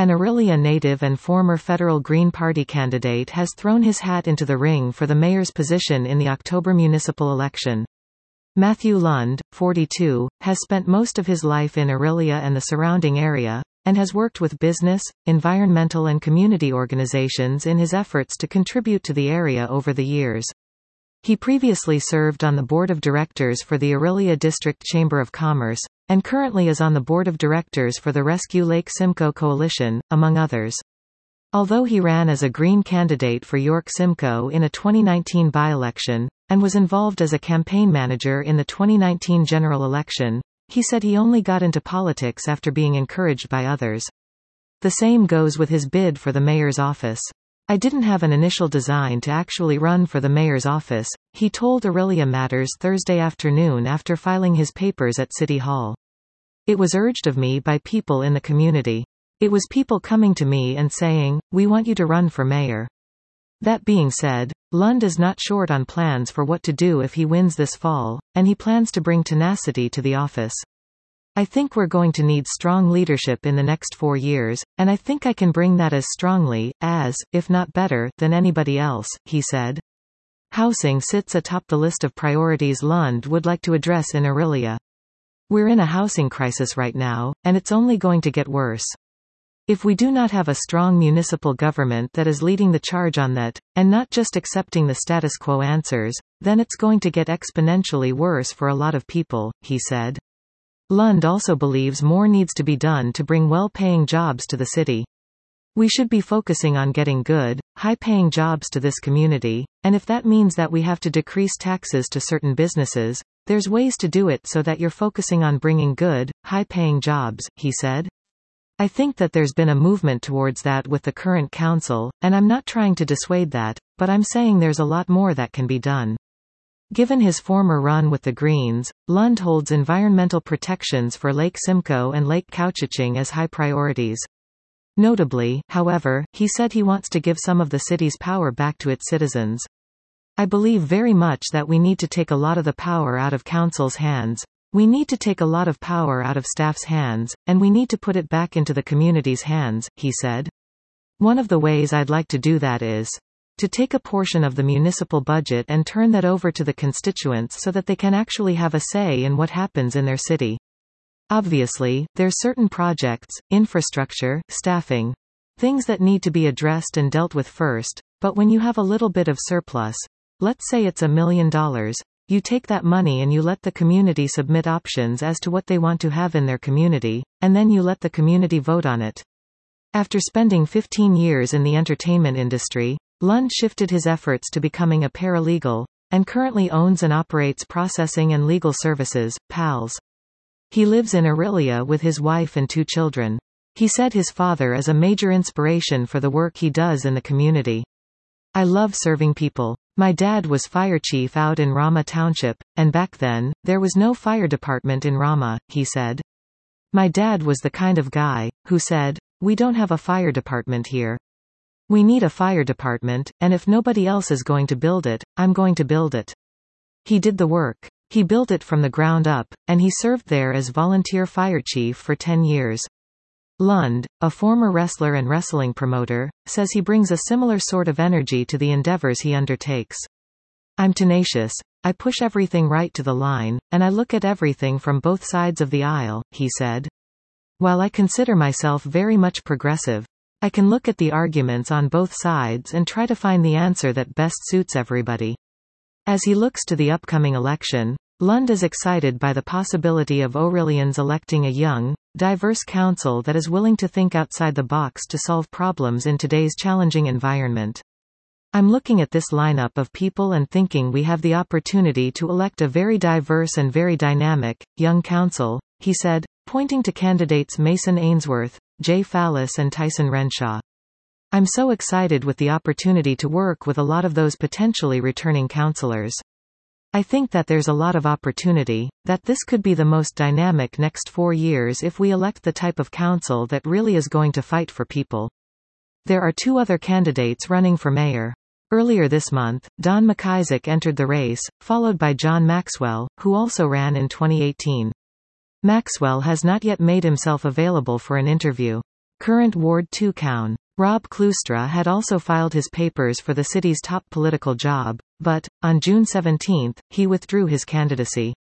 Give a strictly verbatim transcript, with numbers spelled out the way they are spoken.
An Orillia native and former federal Green Party candidate has thrown his hat into the ring for the mayor's position in the October municipal election. Matthew Lund, forty-two, has spent most of his life in Orillia and the surrounding area, and has worked with business, environmental and community organizations in his efforts to contribute to the area over the years. He previously served on the board of directors for the Orillia District Chamber of Commerce, and currently is on the board of directors for the Rescue Lake Simcoe Coalition, among others. Although he ran as a Green candidate for York Simcoe in a twenty nineteen by-election, and was involved as a campaign manager in the twenty nineteen general election, he said he only got into politics after being encouraged by others. The same goes with his bid for the mayor's office. I didn't have an initial design to actually run for the mayor's office, he told Orillia Matters Thursday afternoon after filing his papers at City Hall. It was urged of me by people in the community. It was people coming to me and saying, "We want you to run for mayor." That being said, Lund is not short on plans for what to do if he wins this fall, and he plans to bring tenacity to the office. "I think we're going to need strong leadership in the next four years, and I think I can bring that as strongly, as, if not better, than anybody else," he said. Housing sits atop the list of priorities Lund would like to address in Orillia. "We're in a housing crisis right now, and it's only going to get worse. If we do not have a strong municipal government that is leading the charge on that, and not just accepting the status quo answers, then it's going to get exponentially worse for a lot of people," he said. Lund also believes more needs to be done to bring well-paying jobs to the city. "We should be focusing on getting good, high-paying jobs to this community, and if that means that we have to decrease taxes to certain businesses, there's ways to do it so that you're focusing on bringing good, high-paying jobs," he said. "I think that there's been a movement towards that with the current council, and I'm not trying to dissuade that, but I'm saying there's a lot more that can be done." Given his former run with the Greens, Lund holds environmental protections for Lake Simcoe and Lake Couchiching as high priorities. Notably, however, he said he wants to give some of the city's power back to its citizens. "I believe very much that we need to take a lot of the power out of council's hands. We need to take a lot of power out of staff's hands, and we need to put it back into the community's hands," he said. "One of the ways I'd like to do that is to take a portion of the municipal budget and turn that over to the constituents so that they can actually have a say in what happens in their city. Obviously, there's certain projects, infrastructure, staffing, things that need to be addressed and dealt with first, but when you have a little bit of surplus, let's say it's a million dollars, you take that money and you let the community submit options as to what they want to have in their community, and then you let the community vote on it." After spending fifteen years in the entertainment industry, Lund shifted his efforts to becoming a paralegal, and currently owns and operates Processing and Legal Services, P A L S. He lives in Orillia with his wife and two children. He said his father is a major inspiration for the work he does in the community. "I love serving people. My dad was fire chief out in Rama Township, and back then, there was no fire department in Rama," he said. "My dad was the kind of guy who said, 'We don't have a fire department here. We need a fire department, and if nobody else is going to build it, I'm going to build it.' He did the work. He built it from the ground up, and he served there as volunteer fire chief for ten years. Lund, a former wrestler and wrestling promoter, says he brings a similar sort of energy to the endeavors he undertakes. "I'm tenacious. I push everything right to the line, and I look at everything from both sides of the aisle," he said. "While I consider myself very much progressive, I can look at the arguments on both sides and try to find the answer that best suits everybody." As he looks to the upcoming election, Lund is excited by the possibility of Orillians electing a young, diverse council that is willing to think outside the box to solve problems in today's challenging environment. "I'm looking at this lineup of people and thinking we have the opportunity to elect a very diverse and very dynamic, young council," he said, pointing to candidates Mason Ainsworth, Jay Fallis and Tyson Renshaw. "I'm so excited with the opportunity to work with a lot of those potentially returning councillors. I think that there's a lot of opportunity, that this could be the most dynamic next four years if we elect the type of council that really is going to fight for people." There are two other candidates running for mayor. Earlier this month, Don McIsaac entered the race, followed by John Maxwell, who also ran in twenty eighteen. Maxwell has not yet made himself available for an interview. current Ward two Coun. Rob Cloustra had also filed his papers for the city's top political job, but, on June seventeenth, he withdrew his candidacy.